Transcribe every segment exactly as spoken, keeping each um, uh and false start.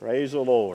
Praise the Lord.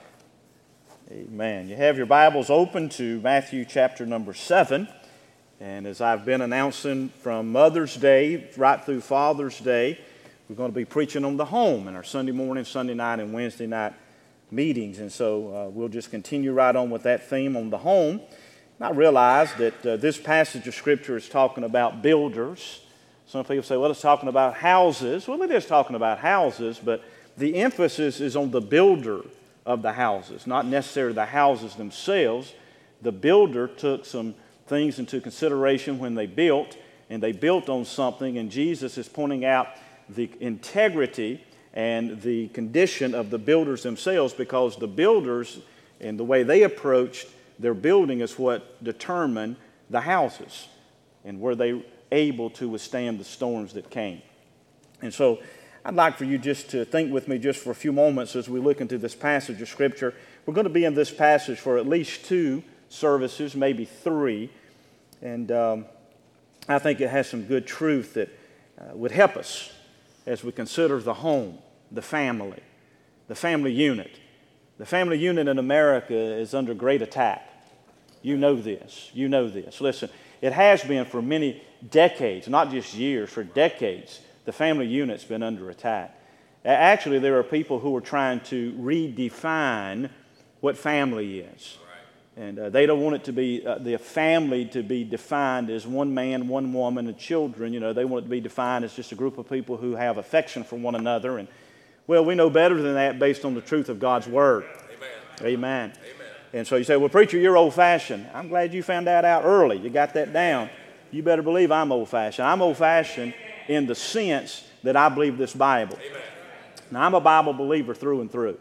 Amen. You have your Bibles open to Matthew chapter number seven. And as I've been announcing from Mother's Day right through Father's Day, we're going to be preaching on the home in our Sunday morning, Sunday night, and Wednesday night meetings. And so uh, we'll just continue right on with that theme on the home. And I realize that uh, this passage of Scripture is talking about builders. Some people say, well, it's talking about houses. Well, it is talking about houses, but the emphasis is on the builder of the houses, not necessarily the houses themselves. The builder took some things into consideration when they built, and they built on something, and Jesus is pointing out the integrity and the condition of the builders themselves, because the builders and the way they approached their building is what determined the houses and were they able to withstand the storms that came. And so I'd like for you just to think with me just for a few moments as we look into this passage of Scripture. We're going to be in this passage for at least two services, maybe three. And um, I think it has some good truth that uh, would help us as we consider the home, the family, the family unit. The family unit in America is under great attack. You know this. You know this. Listen, it has been for many decades, not just years, for decades. The family unit's been under attack. Actually, there are people who are trying to redefine what family is. And uh, they don't want it to be, uh, the family to be defined as one man, one woman, and children. You know, they want it to be defined as just a group of people who have affection for one another. And, well, we know better than that based on the truth of God's Word. Amen. Amen. Amen. And so you say, well, preacher, you're old-fashioned. I'm glad you found that out early. You got that down. You better believe I'm old-fashioned. I'm old-fashioned in the sense that I believe this Bible. Amen. Now, I'm a Bible believer through and through.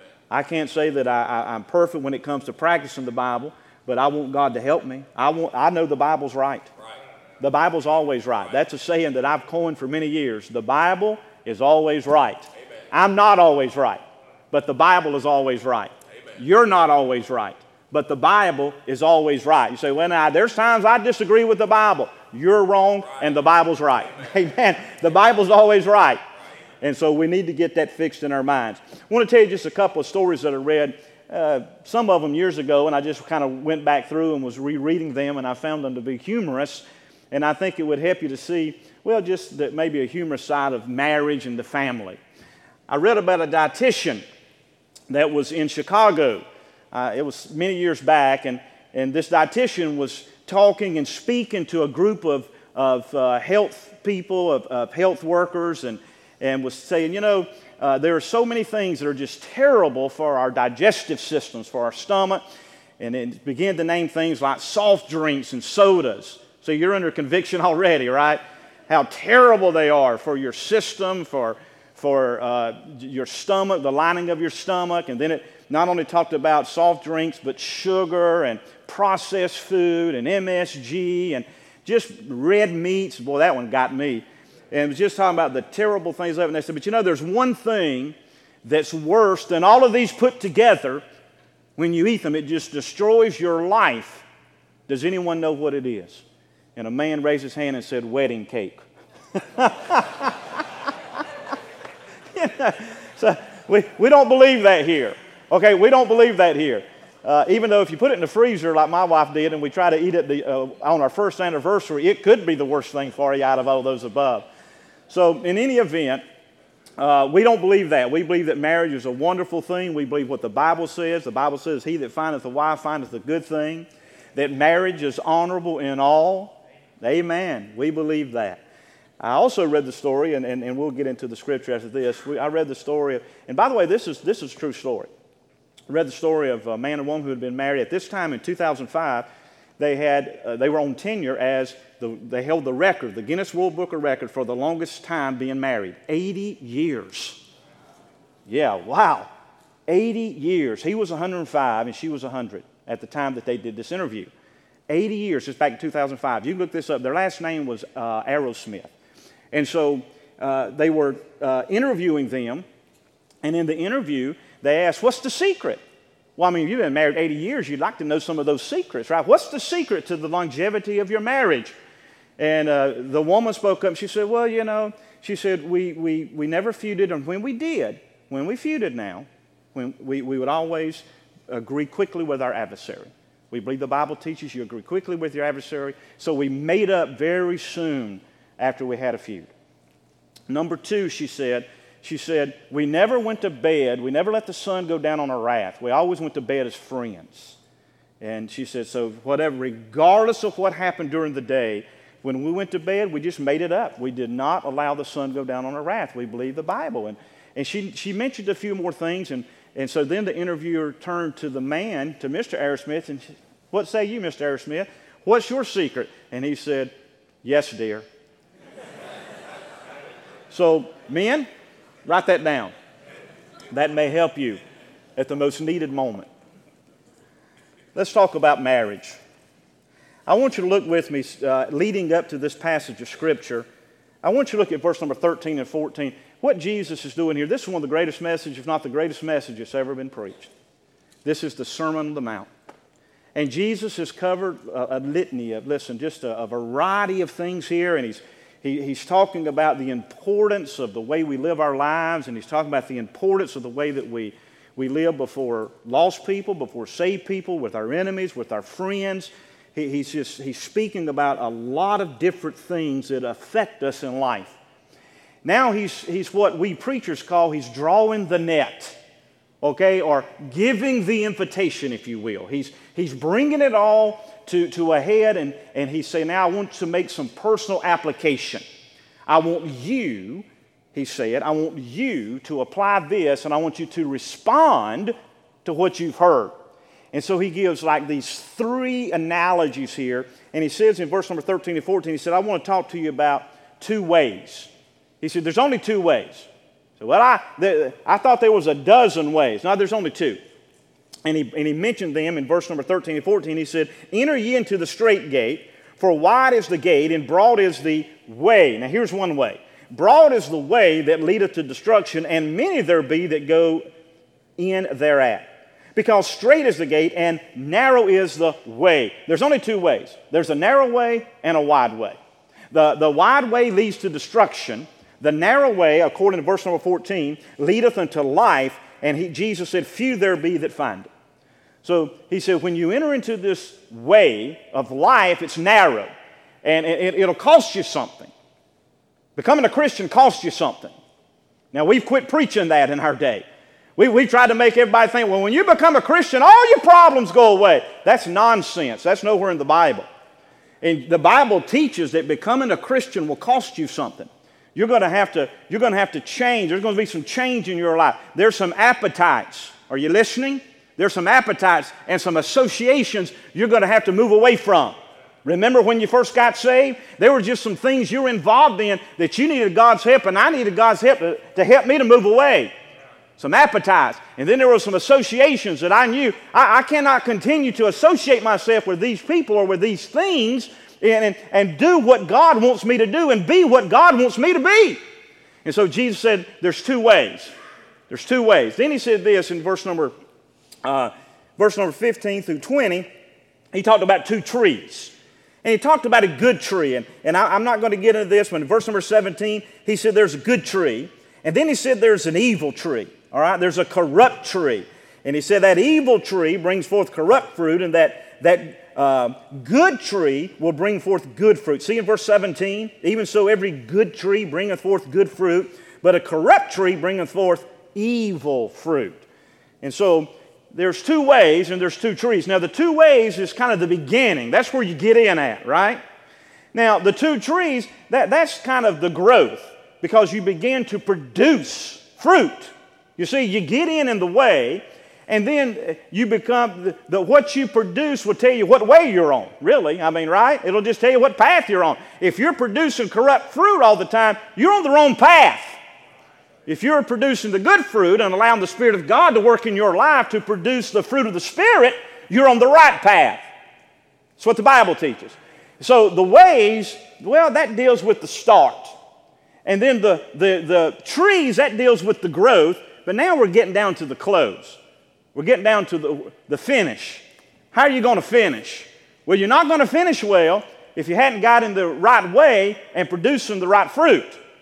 I can't say that I, I, I'm perfect when it comes to practicing the Bible, but I want God to help me. I want. I know the Bible's right. right. The Bible's always right. right. That's a saying that I've coined for many years. The Bible is always right. Amen. I'm not always right, but the Bible is always right. Amen. You're not always right, but the Bible is always right. You say, well, now, there's times I disagree with the Bible. You're wrong, right. And the Bible's right. Amen. Amen. The Bible's always right. And so we need to get that fixed in our minds. I want to tell you just a couple of stories that I read, uh, some of them years ago, and I just kind of went back through and was rereading them, and I found them to be humorous. And I think it would help you to see, well, just that maybe a humorous side of marriage and the family. I read about a dietitian that was in Chicago. Uh, it was many years back, and, and this dietitian was talking and speaking to a group of, of uh, health people, of, of health workers, and and was saying, you know, uh, there are so many things that are just terrible for our digestive systems, for our stomach. And it began to name things like soft drinks and sodas. So you're under conviction already, right? How terrible they are for your system, for, for uh, your stomach, the lining of your stomach. And then it not only talked about soft drinks, but sugar and processed food and M S G and just red meats. Boy, that one got me. And it was just talking about the terrible things of it. And they said, but you know, there's one thing that's worse than all of these put together. When you eat them, it just destroys your life. Does anyone know what it is? And a man raised his hand and said, wedding cake. You know, so we, we don't believe that here. Okay, we don't believe that here. Uh, even though if you put it in the freezer like my wife did and we try to eat it the, uh, on our first anniversary, it could be the worst thing for you out of all those above. So in any event, uh, we don't believe that. We believe that marriage is a wonderful thing. We believe what the Bible says. The Bible says, he that findeth a wife findeth a good thing. That marriage is honorable in all. Amen. We believe that. I also read the story, and, and, and we'll get into the scripture after this. We, I read the story of, and by the way, this is, this is a true story. I read the story of a man and woman who had been married. At this time in two thousand five, they had uh, they were on tenure as the, they held the record, the Guinness World Book of Record for the longest time being married. eighty years. Yeah, wow. eighty years. He was one hundred five and she was one hundred at the time that they did this interview. eighty years, just back in two thousand five. You can look this up. Their last name was uh, Aerosmith. And so uh, they were uh, interviewing them, and in the interview, they asked, what's the secret? Well, I mean, if you've been married eighty years, you'd like to know some of those secrets, right? What's the secret to the longevity of your marriage? And uh, the woman spoke up and she said, well, you know, she said, we, we, we never feuded, and when we did, when we feuded now, when we, we would always agree quickly with our adversary. We believe the Bible teaches you agree quickly with your adversary. So we made up very soon after we had a feud. Number two, she said, she said, we never went to bed. We never let the sun go down on our wrath. We always went to bed as friends. And she said, so whatever, regardless of what happened during the day, when we went to bed, we just made it up. We did not allow the sun to go down on our wrath. We believed the Bible. And, and she, she mentioned a few more things. And, and so then the interviewer turned to the man, to Mister Arrowsmith, and she, what say you, Mister Arrowsmith? What's your secret? And he said, yes, dear. So, men, write that down. That may help you at the most needed moment. Let's talk about marriage. I want you to look with me, uh, leading up to this passage of Scripture. I want you to look at verse number thirteen and fourteen. What Jesus is doing here, this is one of the greatest messages, if not the greatest message that's ever been preached. This is the Sermon on the Mount. And Jesus has covered a, a litany of, listen, just a, a variety of things here, and he's He, he's talking about the importance of the way we live our lives, and he's talking about the importance of the way that we, we live before lost people, before saved people, with our enemies, with our friends. He, he's just he's speaking about a lot of different things that affect us in life. Now he's, he's what we preachers call, he's drawing the net, okay, or giving the invitation, if you will. He's, he's bringing it all To, to a head, and, and he's saying, now I want to make some personal application. I want you, he said, I want you to apply this, and I want you to respond to what you've heard. And so he gives like these three analogies here, and he says in verse number thirteen and fourteen, he said, I want to talk to you about two ways. He said, there's only two ways. So, well, I, the, I thought there was a dozen ways. No, there's only two. And he, and he mentioned them in verse number thirteen and fourteen. He said, enter ye into the strait gate, for wide is the gate, and broad is the way. Now here's one way. Broad is the way that leadeth to destruction, and many there be that go in thereat. Because strait is the gate, and narrow is the way. There's only two ways. There's a narrow way and a wide way. The, the wide way leads to destruction. The narrow way, according to verse number fourteen, leadeth unto life. And he, Jesus said, few there be that find it. So he said, when you enter into this way of life, it's narrow. And it, it'll cost you something. Becoming a Christian costs you something. Now, we've quit preaching that in our day. We, we tried to make everybody think, well, when you become a Christian, all your problems go away. That's nonsense. That's nowhere in the Bible. And the Bible teaches that becoming a Christian will cost you something. You're going to have to, you're going to have to change. There's going to be some change in your life. There's some appetites. Are you listening? There's some appetites and some associations you're going to have to move away from. Remember when you first got saved? There were just some things you were involved in that you needed God's help, and I needed God's help to, to help me to move away. Some appetites. And then there were some associations that I knew. I, I cannot continue to associate myself with these people or with these things And, and, and do what God wants me to do and be what God wants me to be. And so Jesus said, there's two ways. There's two ways. Then he said this in verse number, uh, verse number fifteen through twenty. He talked about two trees. And he talked about a good tree. And, and I, I'm not going to get into this, but in verse number seventeen, he said there's a good tree. And then he said there's an evil tree. All right, there's a corrupt tree. And he said that evil tree brings forth corrupt fruit, and that, that Uh, good tree will bring forth good fruit. See in verse seventeen, even so every good tree bringeth forth good fruit, but a corrupt tree bringeth forth evil fruit. And so there's two ways and there's two trees. Now the two ways is kind of the beginning. That's where you get in at, right? Now the two trees, that, that's kind of the growth, because you begin to produce fruit. You see, you get in in the way, and then you become, the, the, what you produce will tell you what way you're on, really. I mean, right? It'll just tell you what path you're on. If you're producing corrupt fruit all the time, you're on the wrong path. If you're producing the good fruit and allowing the Spirit of God to work in your life to produce the fruit of the Spirit, you're on the right path. That's what the Bible teaches. So the ways, well, that deals with the start. And then the, the, the trees, that deals with the growth. But now we're getting down to the close. We're getting down to the, the finish. How are you going to finish? Well, you're not going to finish well if you hadn't got in the right way and producing the right fruit.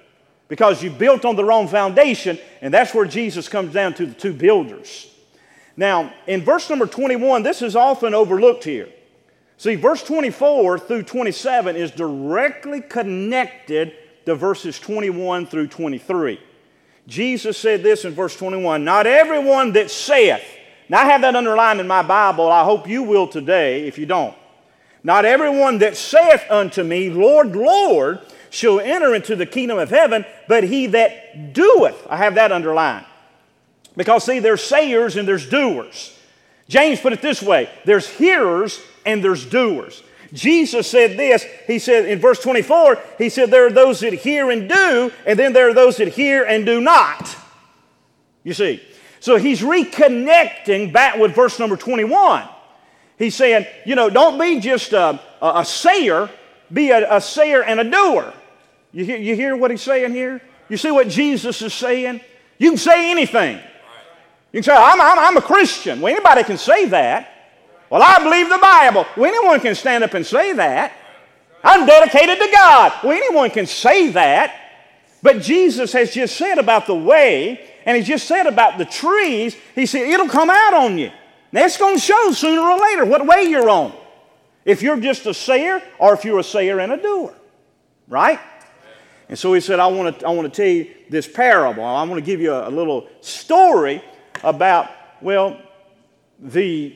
because you built on the wrong foundation, and that's where Jesus comes down to the two builders. Now, in verse number twenty-one, this is often overlooked here. See, verse twenty-four through twenty-seven is directly connected to verses twenty-one through twenty-three. Jesus said this in verse twenty-one, not everyone that saith, now I have that underlined in my Bible, I hope you will today if you don't. Not everyone that saith unto me, Lord, Lord, shall enter into the kingdom of heaven, but he that doeth. I have that underlined. Because see, there's sayers and there's doers. James put it this way, there's hearers and there's doers. Jesus said this, he said in verse twenty-four, he said there are those that hear and do, and then there are those that hear and do not. You see, so he's reconnecting back with verse number twenty-one. He's saying, you know, don't be just a, a, a sayer, be a, a sayer and a doer. You hear, you hear what he's saying here? You see what Jesus is saying? You can say anything. You can say, I'm, I'm, I'm a Christian. Well, anybody can say that. Well, I believe the Bible. Well, anyone can stand up and say that. I'm dedicated to God. Well, anyone can say that. But Jesus has just said about the way, and he's just said about the trees, he said, it'll come out on you. Now, it's going to show sooner or later what way you're on. If you're just a sayer or if you're a sayer and a doer. Right? And so he said, I want to, I want to tell you this parable. I want to give you a, a little story about, well, the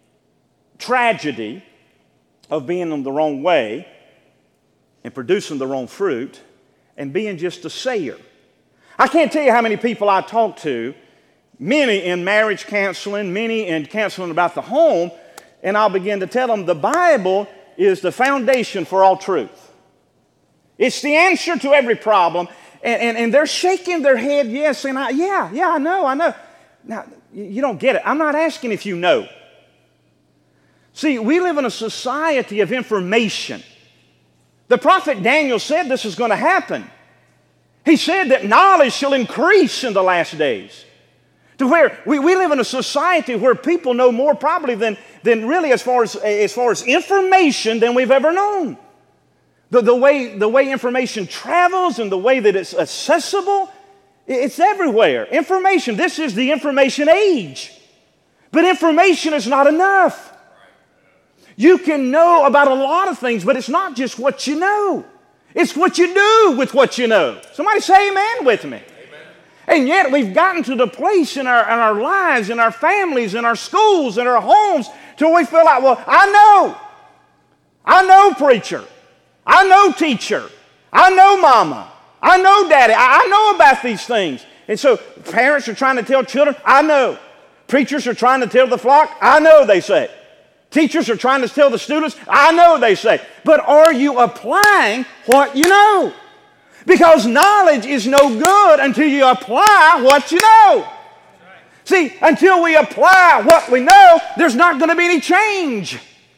tragedy of being in the wrong way and producing the wrong fruit and being just a sayer. I can't tell you how many people I talk to, many in marriage counseling, many in counseling about the home, and I'll begin to tell them the Bible is the foundation for all truth. It's the answer to every problem, and, and, and they're shaking their head, yes, and I, yeah, yeah, I know, I know. Now, you don't get it. I'm not asking if you know. See, we live in a society of information. The prophet Daniel said this is going to happen. He said that knowledge shall increase in the last days. To where we, we live in a society where people know more probably than, than really as far as, as far as information than we've ever known. The, the, way, the way information travels and the way that it's accessible, it's everywhere. Information, this is the information age. But information is not enough. You can know about a lot of things, but it's not just what you know. It's what you do with what you know. Somebody say amen with me. Amen. And yet we've gotten to the place in our, in our lives, in our families, in our schools, in our homes, till we feel like, well, I know. I know preacher. I know teacher. I know mama. I know daddy. I, I know about these things. And so parents are trying to tell children, I know. Preachers are trying to tell the flock, I know, they say. Teachers are trying to tell the students, I know, they say. But are you applying what you know? Because knowledge is no good until you apply what you know. See, until we apply what we know, there's not going to be any change.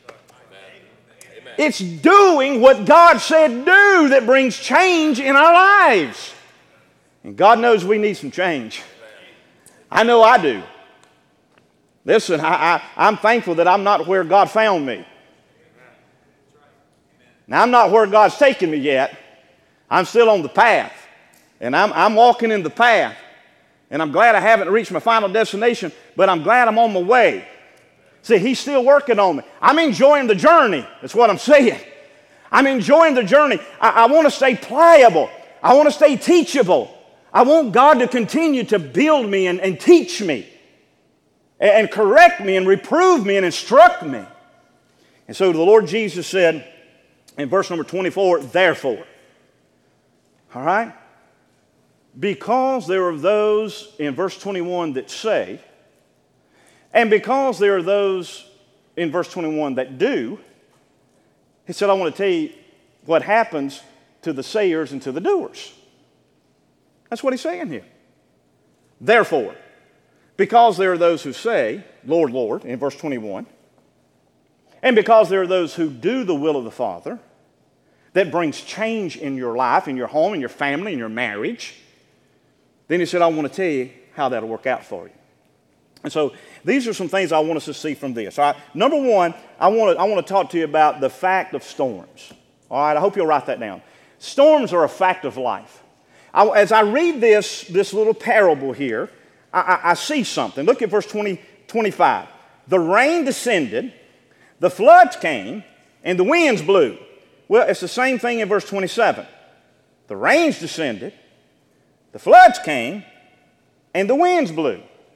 It's doing what God said do that brings change in our lives. And God knows we need some change. I know I do. Listen, I, I, I'm thankful that I'm not where God found me. Now, I'm not where God's taken me yet. I'm still on the path. And I'm, I'm walking in the path. And I'm glad I haven't reached my final destination, but I'm glad I'm on my way. See, He's still working on me. I'm enjoying the journey. That's what I'm saying. I'm enjoying the journey. I, I want to stay pliable. I want to stay teachable. I want God to continue to build me and, and teach me. And correct me and reprove me and instruct me. And so the Lord Jesus said in verse number twenty-four, therefore, all right, because there are those in verse twenty-one that say, and because there are those in verse twenty-one that do, he said, I want to tell you what happens to the sayers and to the doers. That's what he's saying here. Therefore, because there are those who say, Lord, Lord, in verse twenty-one, and because there are those who do the will of the Father, that brings change in your life, in your home, in your family, in your marriage, then he said, I want to tell you how that'll work out for you. And so these are some things I want us to see from this. All right? Number one, I want to, I want to talk to you about the fact of storms. All right, I hope you'll write that down. Storms are a fact of life. I, as I read this, this little parable here, I, I, I see something. Look at verse twenty, twenty-five. The rain descended, the floods came, and the winds blew. Well, it's the same thing in verse twenty-seven. The rains descended, the floods came, and the winds blew.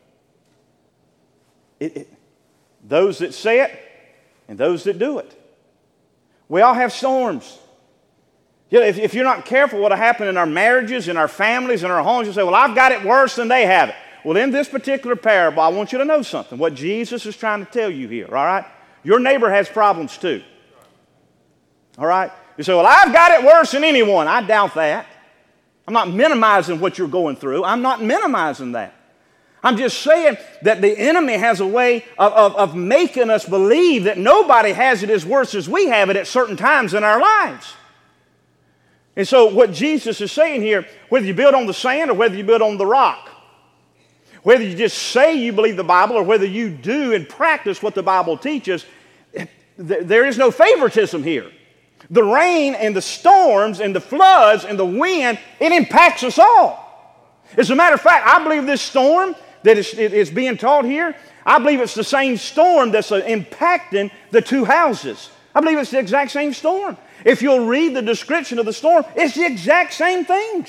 It, it, those that say it and those that do it. We all have storms. You know, if, if you're not careful, what will happen in our marriages, in our families, in our homes, you say, well, I've got it worse than they have it. Well, in this particular parable, I want you to know something. What Jesus is trying to tell you here, all right? Your neighbor has problems too. All right? You say, well, I've got it worse than anyone. I doubt that. I'm not minimizing what you're going through. I'm not minimizing that. I'm just saying that the enemy has a way of, of, of making us believe that nobody has it as worse as we have it at certain times in our lives. And so what Jesus is saying here, whether you build on the sand or whether you build on the rock, whether you just say you believe the Bible or whether you do and practice what the Bible teaches, there is no favoritism here. The rain and the storms and the floods and the wind, it impacts us all. As a matter of fact, I believe this storm that is, is being taught here, I believe it's the same storm that's impacting the two houses. I believe it's the exact same storm. If you'll read the description of the storm, it's the exact same things.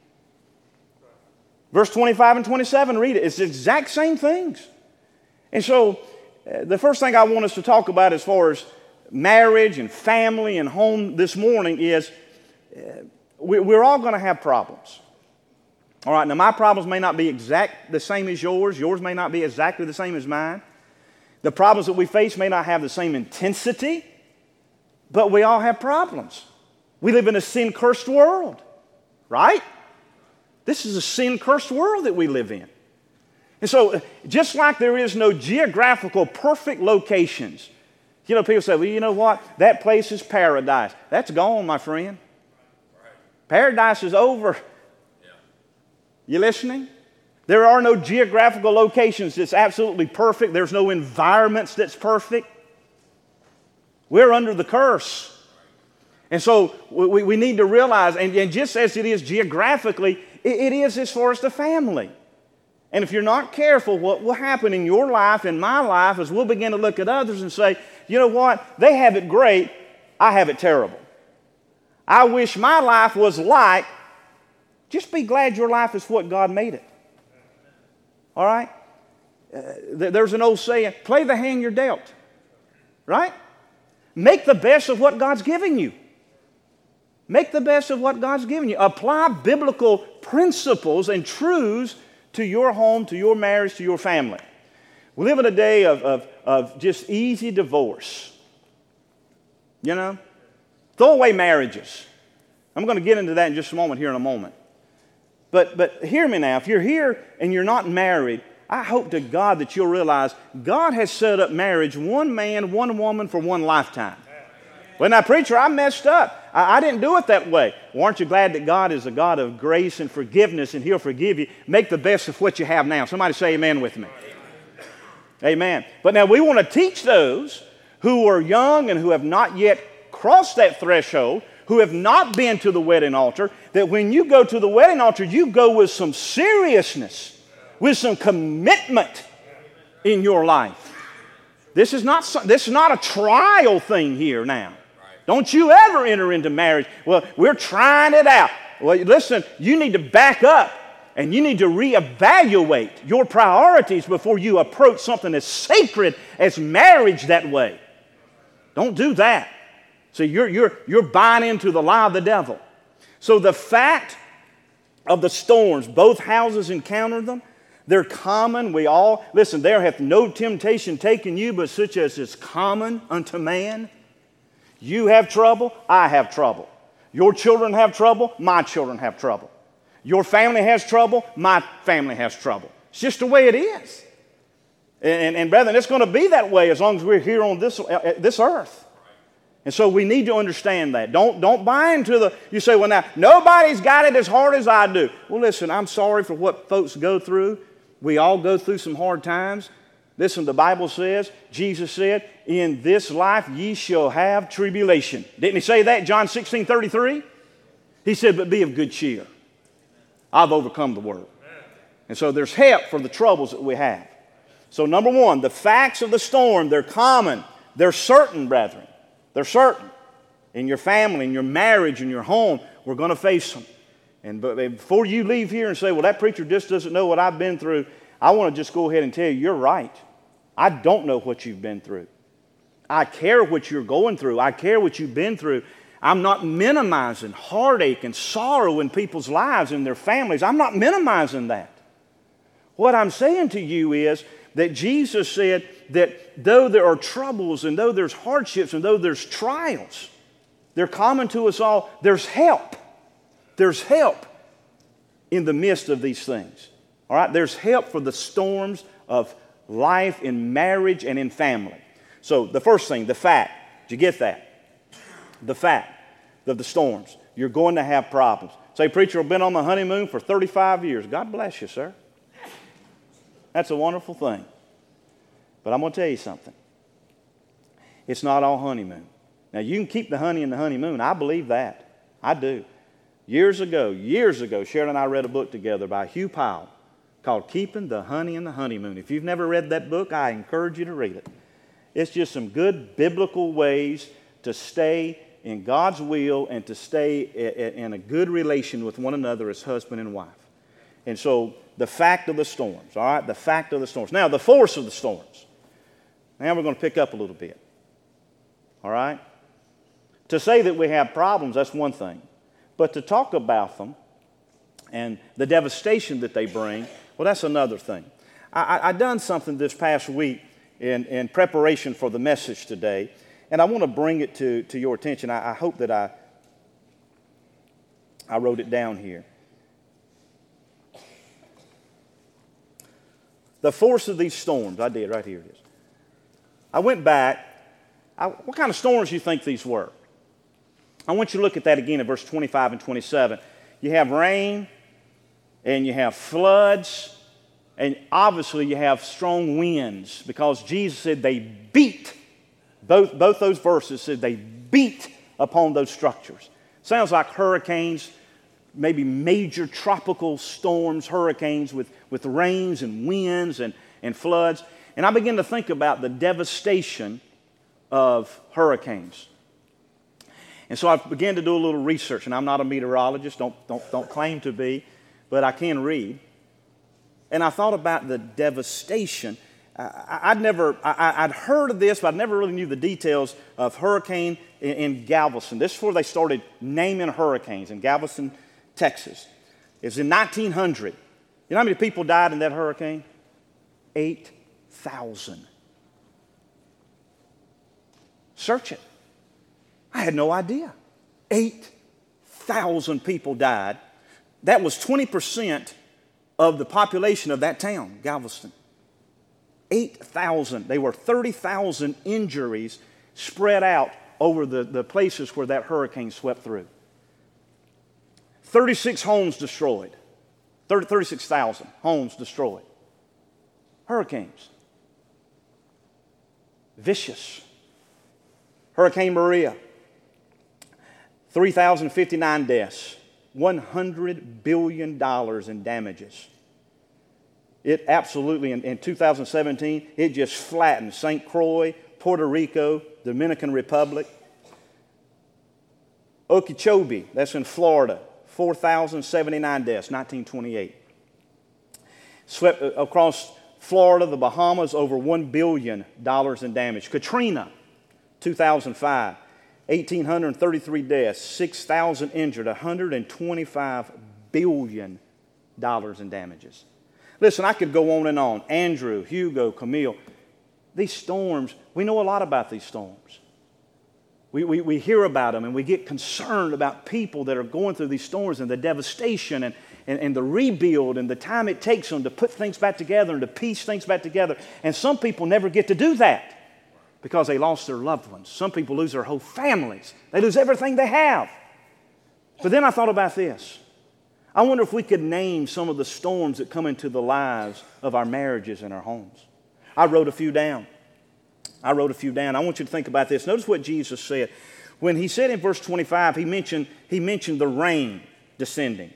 Verse twenty-five and twenty-seven, read it. It's the exact same things. And so uh, the first thing I want us to talk about as far as marriage and family and home this morning is uh, we, we're all going to have problems. All right, now my problems may not be exact the same as yours. Yours may not be exactly the same as mine. The problems that we face may not have the same intensity, but we all have problems. We live in a sin-cursed world, right? This is a sin-cursed world that we live in. And so just like there is no geographical perfect locations, you know, people say, well, you know what? That place is paradise. That's gone, my friend. Paradise is over. You listening? There are no geographical locations that's absolutely perfect. There's no environments that's perfect. We're under the curse. And so we, we need to realize, and, and just as it is geographically, it, it is as far as the family. And if you're not careful, what will happen in your life and my life is we'll begin to look at others and say, you know what? They have it great. I have it terrible. I wish my life was like. Just be glad your life is what God made it. All right? Uh, th- there's an old saying, play the hand you're dealt. Right? Make the best of what God's giving you. Make the best of what God's given you. Apply biblical principles and truths to your home, to your marriage, to your family. We live in a day of, of, of just easy divorce. You know? Throw away marriages. I'm going to get into that in just a moment here in a moment. But, but hear me now. If you're here and you're not married, I hope to God that you'll realize God has set up marriage one man, one woman for one lifetime. Well, now, preacher, I messed up. I, I didn't do it that way. Well, aren't you glad that God is a God of grace and forgiveness and He'll forgive you? Make the best of what you have now. Somebody say amen with me. Amen. But now we want to teach those who are young and who have not yet crossed that threshold, who have not been to the wedding altar, that when you go to the wedding altar, you go with some seriousness, with some commitment in your life. This is not, this is not a trial thing here now. Don't you ever enter into marriage, well, we're trying it out. Well, listen, you need to back up and you need to reevaluate your priorities before you approach something as sacred as marriage that way. Don't do that. So you're, you're, you're buying into the lie of the devil. So the fact of the storms, both houses encountered them. They're common. We all, listen, there hath no temptation taken you but such as is common unto man. You have trouble, I have trouble. Your children have trouble, my children have trouble. Your family has trouble, my family has trouble. It's just the way it is. And, and, and brethren, it's going to be that way as long as we're here on this, uh, this earth. And so we need to understand that. Don't, don't buy into the, you say, well now, nobody's got it as hard as I do. Well listen, I'm sorry for what folks go through. We all go through some hard times. Listen, the Bible says, Jesus said, in this life ye shall have tribulation. Didn't He say that, John sixteen thirty-three? He said, but be of good cheer. I've overcome the world. And so there's help for the troubles that we have. So number one, the facts of the storm, they're common. They're certain, brethren. They're certain. In your family, in your marriage, in your home, we're going to face them. And but before you leave here and say, well, that preacher just doesn't know what I've been through, I want to just go ahead and tell you, you're right. I don't know what you've been through. I care what you're going through. I care what you've been through. I'm not minimizing heartache and sorrow in people's lives and their families. I'm not minimizing that. What I'm saying to you is that Jesus said that though there are troubles and though there's hardships and though there's trials, they're common to us all, there's help. There's help in the midst of these things. All right? There's help for the storms of life in marriage and in family. So the first thing, the fact. Did you get that? The fact of the storms. You're going to have problems. Say, preacher, I've been on my honeymoon for thirty-five years. God bless you, sir. That's a wonderful thing. But I'm going to tell you something. It's not all honeymoon. Now, you can keep the honey in the honeymoon. I believe that. I do. Years ago, years ago, Sharon and I read a book together by Hugh Powell called Keeping the Honey in the Honeymoon. If you've never read that book, I encourage you to read it. It's just some good biblical ways to stay in God's will and to stay in a good relation with one another as husband and wife. And so the fact of the storms, all right, the fact of the storms. Now, the force of the storms. Now we're going to pick up a little bit, all right? To say that we have problems, that's one thing. But to talk about them and the devastation that they bring, well, that's another thing. I, I, I done something this past week in, in preparation for the message today, and I want to bring it to, to your attention. I, I hope that I, I wrote it down here. The force of these storms. I did, right here it is. I went back. I, what kind of storms do you think these were? I want you to look at that again in verse twenty-five and twenty-seven. You have rain, and you have floods, and obviously you have strong winds, because Jesus said they beat, both, both those verses said they beat upon those structures. Sounds like hurricanes, maybe major tropical storms, hurricanes with, with rains and winds and, and floods. And I began to think about the devastation of hurricanes. And so I began to do a little research, and I'm not a meteorologist, don't, don't, don't claim to be, but I can read. And I thought about the devastation. I, I'd never, I, I'd heard of this, but I never really knew the details of hurricane in, in Galveston. This is before they started naming hurricanes in Galveston, Texas. It was in nineteen hundred. You know how many people died in that hurricane? eight thousand. Search it. I had no idea. eight thousand people died. That was twenty percent of the population of that town, Galveston. eight thousand. They were thirty thousand injuries spread out over the, the places where that hurricane swept through. thirty-six homes destroyed. thirty, thirty-six thousand homes destroyed. Hurricanes. Vicious. Hurricane Maria. three thousand fifty-nine deaths, one hundred billion dollars in damages. It absolutely, in, in two thousand seventeen, it just flattened Saint Croix, Puerto Rico, Dominican Republic. Okeechobee, that's in Florida, four thousand seventy-nine deaths, nineteen twenty-eight. Swept across Florida, the Bahamas, over one billion dollars in damage. Katrina, two thousand five. one thousand eight hundred thirty-three deaths, six thousand injured, one hundred twenty-five billion dollars in damages. Listen, I could go on and on. Andrew, Hugo, Camille. These storms, we know a lot about these storms. We, we, we hear about them, and we get concerned about people that are going through these storms and the devastation and, and, and the rebuild and the time it takes them to put things back together and to piece things back together. And some people never get to do that, because they lost their loved ones. Some people lose their whole families. They lose everything they have. But then I thought about this. I wonder if we could name some of the storms that come into the lives of our marriages and our homes. I wrote a few down. I wrote a few down. I want you to think about this. Notice what Jesus said. When he said in verse twenty-five, he mentioned, he mentioned the rain descending.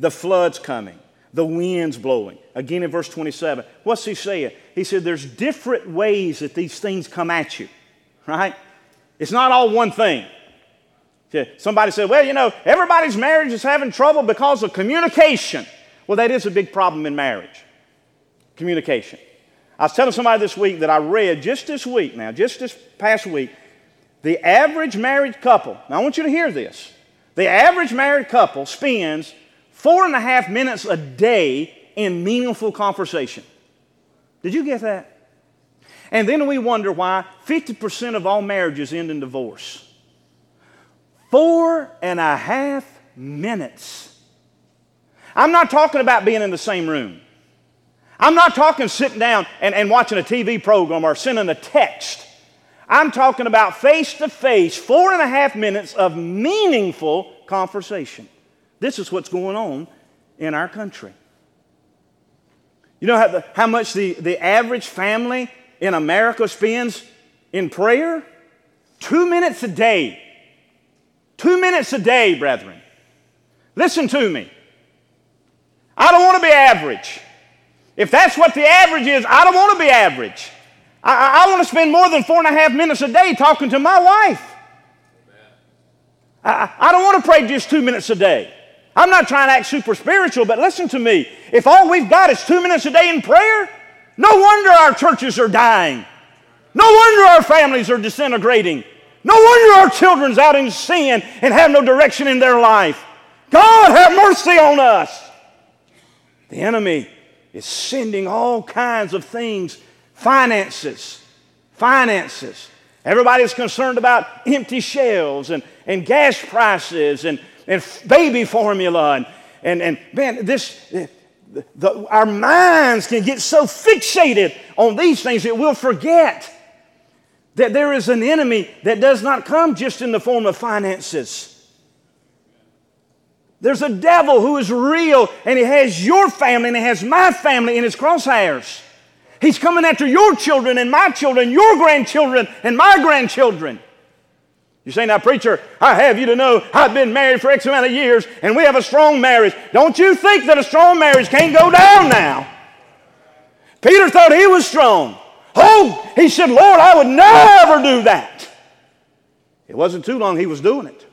the flood's coming, the wind's blowing. Again in verse twenty-seven, what's he saying? He said there's different ways that these things come at you, right? It's not all one thing. Somebody said, well, you know, everybody's marriage is having trouble because of communication. Well, that is a big problem in marriage, communication. I was telling somebody this week that I read just this week now, just this past week, the average married couple, now I want you to hear this, the average married couple spends four and a half minutes a day in meaningful conversation. Did you get that? And then we wonder why fifty percent of all marriages end in divorce. Four and a half minutes. I'm not talking about being in the same room. I'm not talking sitting down and, and watching a T V program or sending a text. I'm talking about face-to-face, four and a half minutes of meaningful conversation. This is what's going on in our country. You know how, the, how much the, the average family in America spends in prayer? Two minutes a day. Two minutes a day, brethren. Listen to me. I don't want to be average. If that's what the average is, I don't want to be average. I, I, I want to spend more than four and a half minutes a day talking to my wife. I, I don't want to pray just two minutes a day. I'm not trying to act super spiritual, but listen to me. If all we've got is two minutes a day in prayer, no wonder our churches are dying. No wonder our families are disintegrating. No wonder our children's out in sin and have no direction in their life. God, have mercy on us. The enemy is sending all kinds of things, finances, finances. Everybody's concerned about empty shelves and, and gas prices and, and baby formula. And, and, and man, this, the, the, our minds can get so fixated on these things that we'll forget that there is an enemy that does not come just in the form of finances. There's a devil who is real, and he has your family and he has my family in his crosshairs. He's coming after your children and my children, your grandchildren and my grandchildren. You say, now, preacher, I have you to know I've been married for X amount of years and we have a strong marriage. Don't you think that a strong marriage can't go down now? Peter thought he was strong. Oh, he said, Lord, I would never do that. It wasn't too long he was doing it.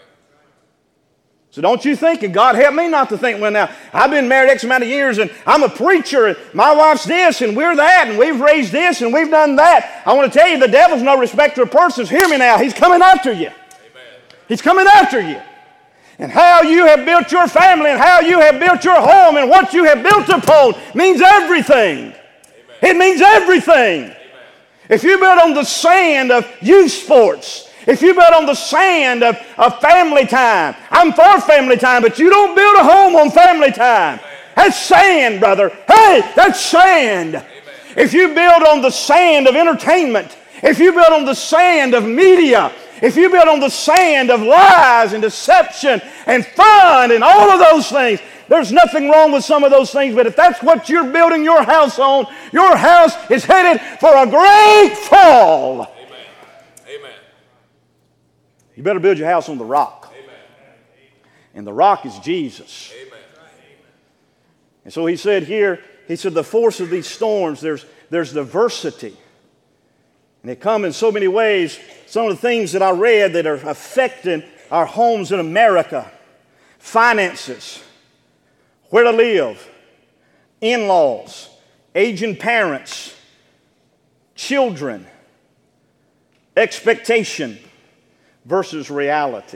So don't you think, and God help me not to think, well, now, I've been married X amount of years, and I'm a preacher, and my wife's this, and we're that, and we've raised this, and we've done that. I want to tell you, the devil's no respecter of persons. Hear me now. He's coming after you. Amen. He's coming after you. And how you have built your family, and how you have built your home, and what you have built upon means everything. It means everything. Amen. If you build on the sand of youth sports, if you build on the sand of, of family time, I'm for family time, but you don't build a home on family time. Amen. That's sand, brother. Hey, that's sand. Amen. If you build on the sand of entertainment, if you build on the sand of media, if you build on the sand of lies and deception and fun and all of those things, there's nothing wrong with some of those things, but if that's what you're building your house on, your house is headed for a great fall. Amen. Amen. You better build your house on the rock. Amen. And the rock is Jesus. Amen. And so he said here, he said the force of these storms, there's, there's diversity. And they come in so many ways. Some of the things that I read that are affecting our homes in America. Finances. Where to live, in-laws, aging parents, children, expectation versus reality.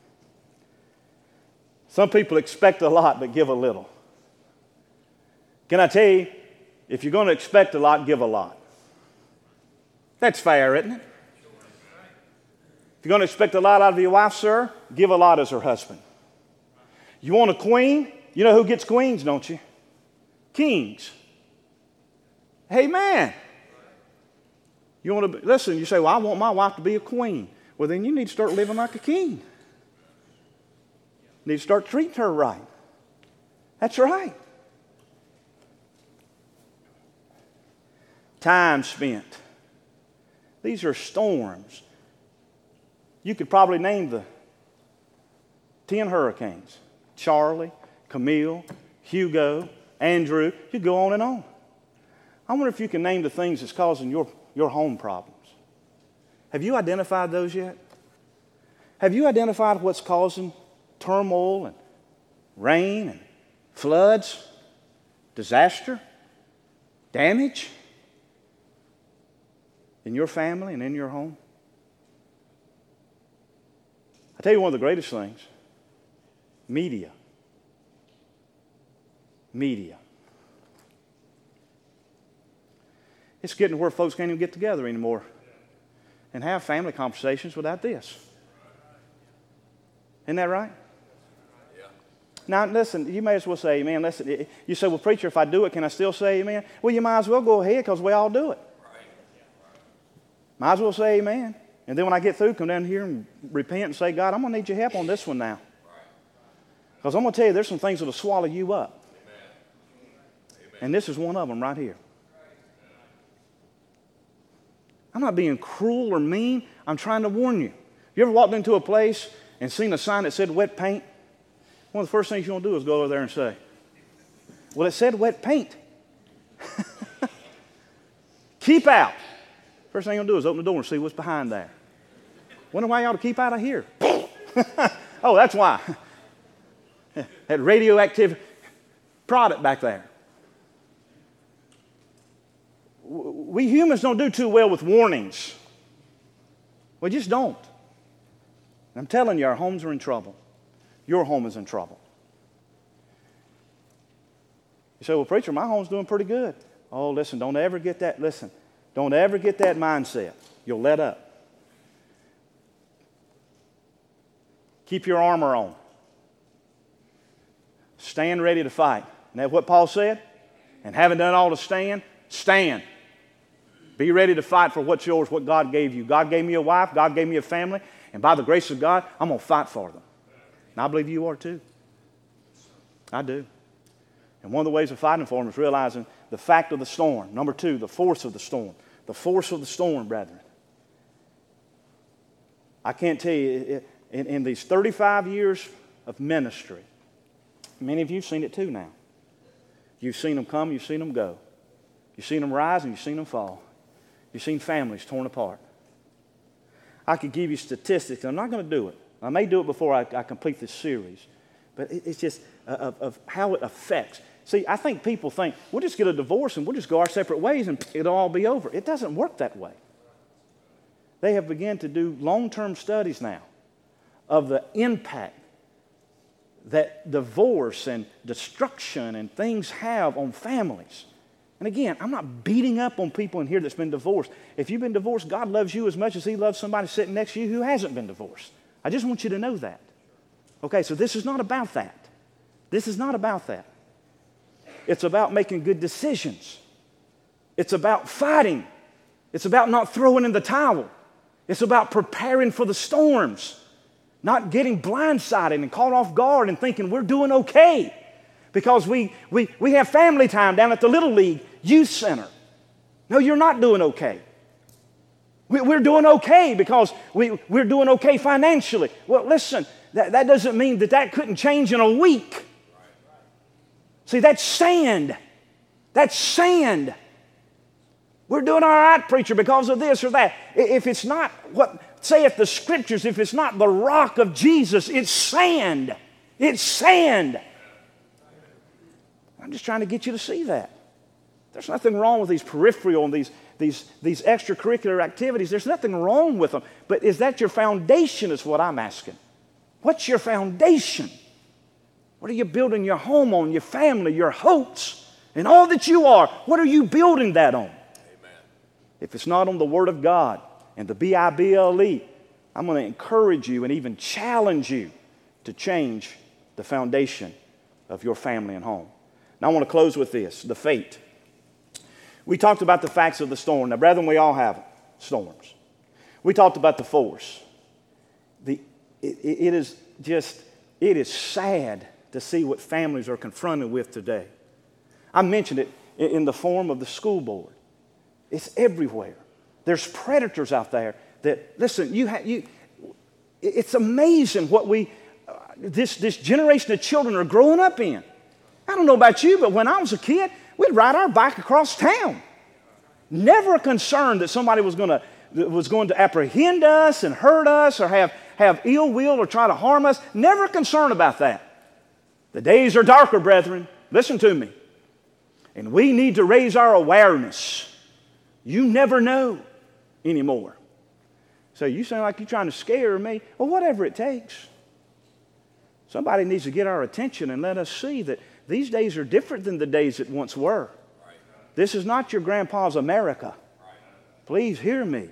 Some people expect a lot but give a little. Can I tell you, if you're going to expect a lot, give a lot. That's fair, isn't it? If you're going to expect a lot out of your wife, sir, give a lot as her husband. You want a queen? You know who gets queens, don't you? Kings. Amen. You want to be, listen, you say, well, I want my wife to be a queen. Well, then you need to start living like a king. You need to start treating her right. That's right. Time spent. These are storms. You could probably name the ten hurricanes. Charlie, Camille, Hugo, Andrew. You go on and on. I wonder if you can name the things that's causing your, your home problems. Have you identified those yet? Have you identified what's causing turmoil and rain and floods, disaster, damage in your family and in your home? I tell you one of the greatest things, media. Media. It's getting to where folks can't even get together anymore and have family conversations without this. Isn't that right? Yeah. Now, listen, you may as well say amen. Listen, you say, well, preacher, if I do it, can I still say amen? Well, you might as well go ahead because we all do it. Right. Might as well say amen. And then when I get through, come down here and repent and say, God, I'm going to need your help on this one now. Because I'm going to tell you, there's some things that will swallow you up. Amen. And this is one of them right here. I'm not being cruel or mean. I'm trying to warn you. You ever walked into a place and seen a sign that said wet paint? One of the first things you want to do is go over there and say, well, it said wet paint. Keep out. First thing you're going to do is open the door and see what's behind there. Wonder why you ought to keep out of here. Oh, that's why. That radioactive product back there. We humans don't do too well with warnings. We just don't. I'm telling you, our homes are in trouble. Your home is in trouble. You say, well, preacher, my home's doing pretty good. Oh, listen, don't ever get that, listen, don't ever get that mindset. You'll let up. Keep your armor on. Stand ready to fight. Isn't that what Paul said? And having done all to stand, stand. Be ready to fight for what's yours, what God gave you. God gave me a wife. God gave me a family. And by the grace of God, I'm going to fight for them. And I believe you are too. I do. And one of the ways of fighting for them is realizing the fact of the storm. Number two, the force of the storm. The force of the storm, brethren. I can't tell you, in, in these thirty-five years of ministry, many of you have seen it too now. You've seen them come, you've seen them go. You've seen them rise and you've seen them fall. You've seen families torn apart. I could give you statistics. I'm not going to do it. I may do it before I, I complete this series. But it, it's just uh, of, of how it affects. See, I think people think, we'll just get a divorce and we'll just go our separate ways and it'll all be over. It doesn't work that way. They have begun to do long-term studies now of the impact that divorce and destruction and things have on families. And again, I'm not beating up on people in here that's been divorced. If you've been divorced, God loves you as much as He loves somebody sitting next to you who hasn't been divorced. I just want you to know that. Okay, so this is not about that. This is not about that. It's about making good decisions. It's about fighting. It's about not throwing in the towel. It's about preparing for the storms, not getting blindsided and caught off guard and thinking we're doing okay because we, we, we have family time down at the Little League Youth Center. No, you're not doing okay. We, we're doing okay because we, we're doing okay financially. Well, listen, that, that doesn't mean that that couldn't change in a week. See, that's sand. That's sand. We're doing all right, preacher, because of this or that. If it's not what saith the Scriptures, if it's not the rock of Jesus, it's sand. It's sand. I'm just trying to get you to see that. There's nothing wrong with these peripheral and these, these, these extracurricular activities. There's nothing wrong with them. But is that your foundation is what I'm asking. What's your foundation? What are you building your home on, your family, your hopes, and all that you are? What are you building that on? If it's not on the Word of God and the B I B L E, I'm going to encourage you and even challenge you to change the foundation of your family and home. Now I want to close with this, the fate. We talked about the facts of the storm. Now, brethren, we all have storms. We talked about the force. The, it, it is just, it is sad to see what families are confronted with today. I mentioned it in the form of the school board. It's everywhere. There's predators out there that, listen, you, ha- you it's amazing what we, uh, this, this generation of children are growing up in. I don't know about you, but when I was a kid, we'd ride our bike across town. Never a concern that somebody was going to was going to apprehend us and hurt us or have, have ill will or try to harm us. Never a concern about that. The days are darker, brethren. Listen to me. And we need to raise our awareness. You never know anymore. So you sound like you're trying to scare me. Well, whatever it takes. Somebody needs to get our attention and let us see that these days are different than the days that once were. This is not your grandpa's America. Please hear me.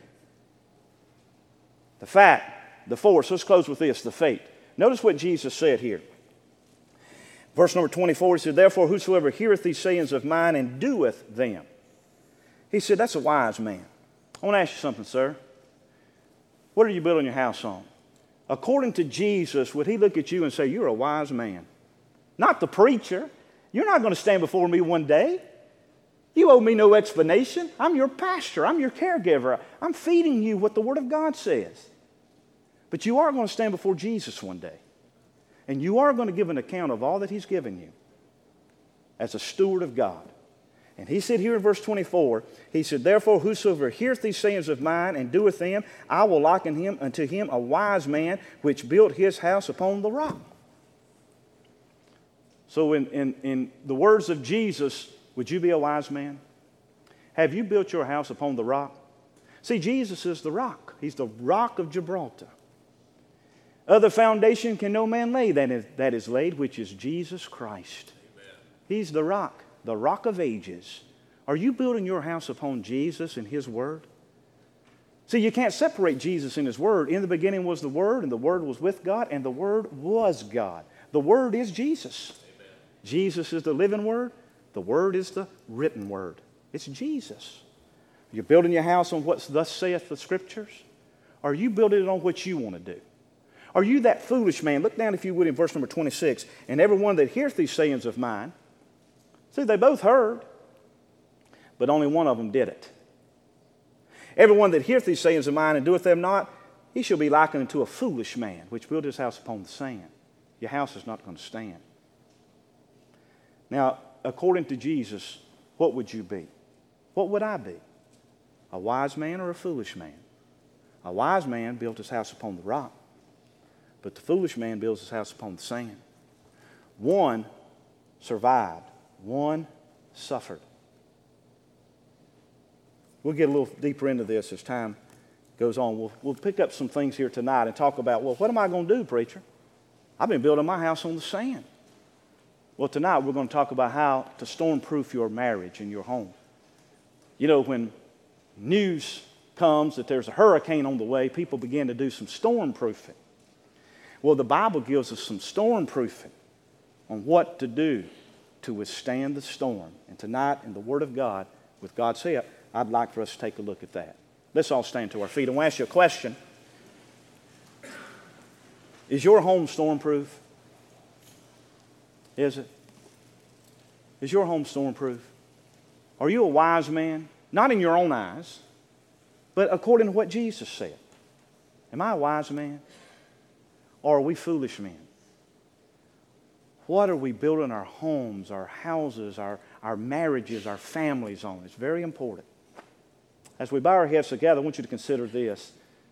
The fact, the force. Let's close with this, the fate. Notice what Jesus said here. Verse number twenty-four, he said, therefore whosoever heareth these sayings of mine and doeth them. He said, that's a wise man. I want to ask you something, sir. What are you building your house on? According to Jesus, would he look at you and say, you're a wise man? Not the preacher. You're not going to stand before me one day. You owe me no explanation. I'm your pastor. I'm your caregiver. I'm feeding you what the Word of God says. But you are going to stand before Jesus one day. And you are going to give an account of all that he's given you as a steward of God. And he said here in verse twenty-four, he said, therefore whosoever heareth these sayings of mine and doeth them, I will liken him unto him a wise man which built his house upon the rock. So in, in, in the words of Jesus, would you be a wise man? Have you built your house upon the rock? See, Jesus is the rock. He's the rock of Gibraltar. Other foundation can no man lay that is, that is laid, which is Jesus Christ. Amen. He's the rock, the rock of ages. Are you building your house upon Jesus and His Word? See, you can't separate Jesus and His Word. In the beginning was the Word, and the Word was with God, and the Word was God. The Word is Jesus. Amen. Jesus is the living Word. The Word is the written Word. It's Jesus. You're building your house on what thus saith the Scriptures? Or are you building it on what you want to do? Are you that foolish man? Look down, if you would, in verse number twenty-six. And everyone that heareth these sayings of mine, see, they both heard, but only one of them did it. Everyone that heareth these sayings of mine and doeth them not, he shall be likened unto a foolish man, which built his house upon the sand. Your house is not going to stand. Now, according to Jesus, what would you be? What would I be? A wise man or a foolish man? A wise man built his house upon the rock, but the foolish man builds his house upon the sand. One survived. One suffered. We'll get a little deeper into this as time goes on. We'll, we'll pick up some things here tonight and talk about, well, what am I going to do, preacher? I've been building my house on the sand. Well, tonight we're going to talk about how to storm-proof your marriage and your home. You know, when news comes that there's a hurricane on the way, people begin to do some storm-proofing. Well, the Bible gives us some storm-proofing on what to do to withstand the storm. And tonight, in the Word of God, with God's help, I'd like for us to take a look at that. Let's all stand to our feet. I want to ask you a question. Is your home storm-proof? Is it? Is your home storm-proof? Are you a wise man? Not in your own eyes, but according to what Jesus said. Am I a wise man? Or are we foolish men? What are we building our homes, our houses, our, our marriages, our families on? It's very important. As we bow our heads together, I want you to consider this.